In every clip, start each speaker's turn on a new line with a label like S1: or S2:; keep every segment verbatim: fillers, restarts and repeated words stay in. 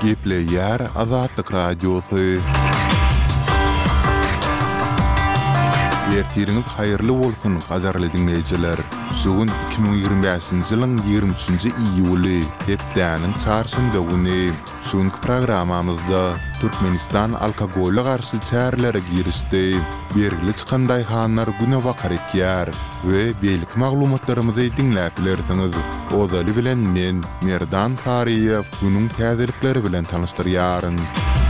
S1: Geple yer Azadlık Radyosu. Ertiriniz hayırlı bolsun, qadarly dinleyijiler. Sugun iki bin ýygrimi beşinji ýylyň ýygrimi üçünji iýuly, hepdäniň çarşamba güni. Şuňky programamyzda Türkmenistan alkogolle garşy çärlere girişdi. Bergili çykan daýhanlar güne wakar ekýär we beýlik maglumatlarymyzy dinläp bilersiňiz. Ozaly bilen men Merdan Tariýew günüň täzelikleri bilen tanyşdyrýaryn.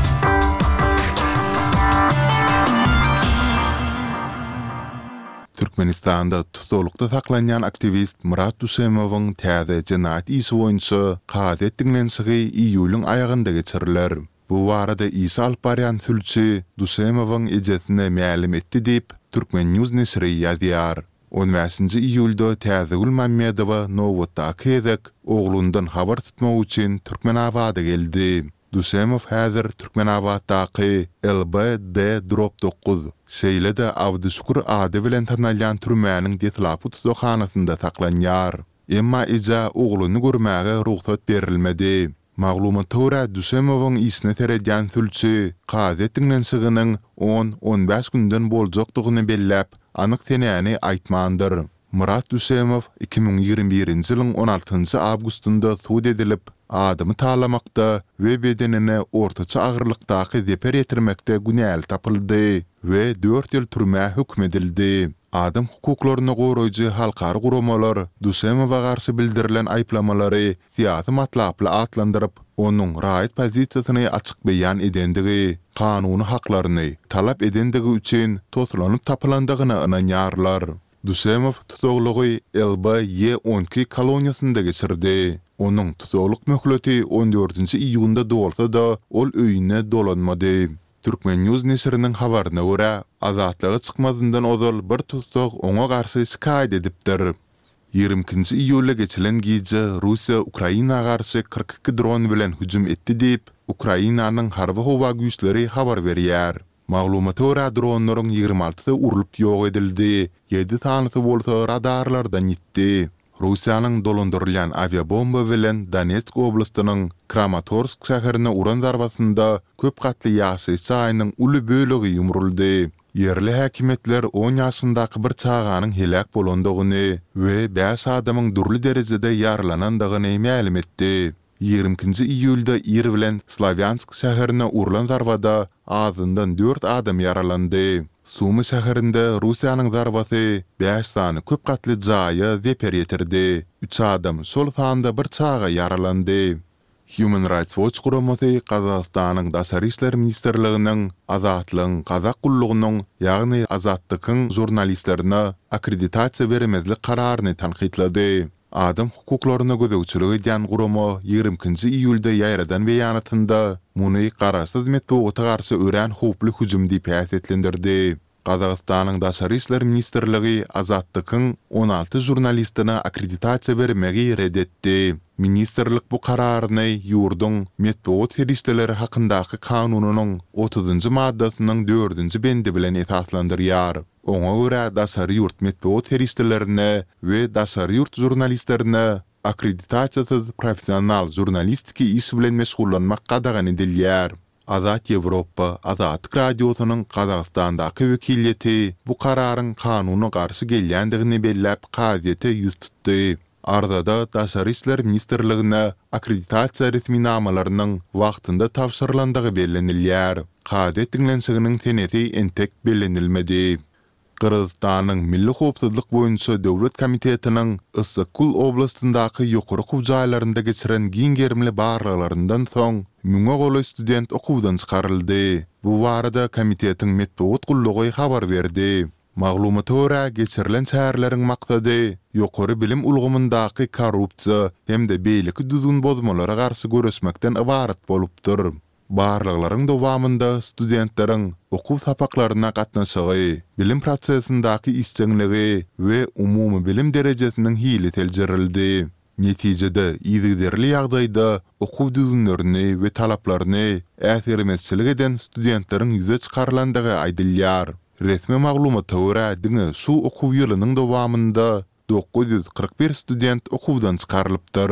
S1: Türkmenistan'da tutulukda saklanyan aktivist Murat Dusemowyň täze jinayet isi boýunça qad etdiňlenşigi iýulyň aýagynda geçiriler. Bu barada isi alyp barýan sülçi Dusemowyň ejesine mälim etdi diýip Türkmen News nesri ýazýar. on beşinji iýulda Täzegül Mammedowa Nowotda kezek oglundan habar tutmak üçin Türkmenabada geldi. Dusemow häzir Türkmenabaddaky L B D dokuz şeýle-de Awdyşukur ady bilen tanalýan türmäniň detlapy tutuşanasynda saklanýar. Emma eja ogluny görmäge ruhsat berilmedi. Maglumatlara görä Dusemowyň isine teredýän sülçi qad etdiňlenşiginiň on on beş günden boljakdygyny belläp anyk tenäni aýtmandyr. Murat Dusemow iki bin ýygrimi birinji ýylyň on altynjy awgustunda suud edilip adamy talamakda we bedenine ortaça agyrlykdaky zeper ýetirmekde günäl tapyldy we dört ýyl türme hukm edildi. Adam hukuklaryny goraýjy halkary guramalar Dusemowa garşy bildirilen aýplamalary siýasy matlaply atlandyryp, onuň raýat pozisiýasyny açyk beýan edendigi, kanuny haklaryny talap edendigi üçin toslanyp tapylandygyny ynanýarlar. Dusemow tutuglugy L B Y on iki koloniýasynda geçirdi. Onuň tutukluk möhleti on dördünji iýunda dolsa da ol öýüne dolanmady. Türkmen News nesriniň habaryna görä, azatlygy çykmazyndan ozal bir tutuk oňa garşy şikaýet edipdir. ýygrimi ikinji iýulda geçilen gije Russiýa Ukraina garşy kırk iki dron bilen hüjüm etdi diýip Ukrainanyň harby howa güýçleri habar berýär. Maglumata görä dronlaryň ýygrimi alty urulyp ýok edildi, ýedi tanysy bolsa radarlardan gitdi. Russiýanyň dolandyrylýan aviabomba bilen Donetsk oblastynyň Kramatorsk şäherine uran zarbasynda köp gatly ýaşy çaýynyň uly bölegi ýumruldy. Yerli häkimetler on ýaşyndaky bir çaganyň helak bolandygyny we beş adamyň durly derejede ýaralanandygyny mälim etdi. ýygrimi ikinji iýulda Ir bilen Slavyansk şäherine urulan zarbada azyndan dört adam ýaralandy. Sumy şäherinde Russiýanyň zarbasy beş sany köp gatly jaýy zeper ýetirdi. üç adam şol sanda bir çaga ýaralandy. Human Rights Watch guramasy Kazakstanyň Daşary işler ministrliginiň azatlygyň Kazak gullugynyň ýagny azatlygyň jurnalistlerine akkreditasiýa bermezlik kararyny tanqidlady. Adam hukuklaryna gözegçilik edýän gurama ýygrimi ikinji iýulda ýaýradan beýanatynda muny garaşsyz metbuata garşy ören howply hüjüm diýip häsiýetlendirdi. Kazakstanyň Daşary işler ministrligi azatlygyň on alty jurnalistine akkreditasiýa bermegi reddetdi. Ministrlik bu kararyny ýurduň metbuat herişdeleri hakyndaky kanunynyň otuzunjy maddasynyň dördünji bendi bilen esaslandyrýar. Oňa görä Daşary ýurt metbuat herişdelerine we Daşary ýurt jurnalistlerine akkreditasiýasyz professional jurnalistiki iş bilen meşgullanmak gadagan edilýär. Azat Ýewropa, Azat Radiosynyň Kazakstandaky wekilleti bu kararyň kanuny garşy gelýändigini belläp gaýete ýüz tutdy. Ardada Daşary işler ministrligine akkreditasiýa resminamalarynyň wagtynda tapşyrlandygy bellenilýär. Qad etdiňlenşiginiň teneti entek bellenilmedi. Kırgızstanyň Milli Howpsuzlyk boýunça Döwlet Komitetiniň Issykul oblastyndaky ýokary okuw jaýlarynda geçiren giňgermli barlylaryndan soň müňe goly student okuwdan çykaryldy. Bu barada komitetiň metbuat gullugy habar berdi. Maglumata görä geçirilen çärleriň maksady ýokary bilim ulgamyndaky korrupsiýa hem de beýleki düzgün bozmalara garşy göresmekden ibaret bolupdyr. Barlyklaryň dowamında studentleriň okuw sapaklaryna gatnaşygy, bilim prosesindaky isçenligi we umumy bilim derejesiniň hili teljerildi. Netijede ýygyderli ýagdaýda okuw düzünlerini we talaplaryny äsirmezçilik eden studentleriň ýüze çykarlandygy aýdylýar. Resmi maglumata görä diňe şu okuw ýylynyň dowamında dokuz ýüz kırk bir student okuwdan çykarylypdyr.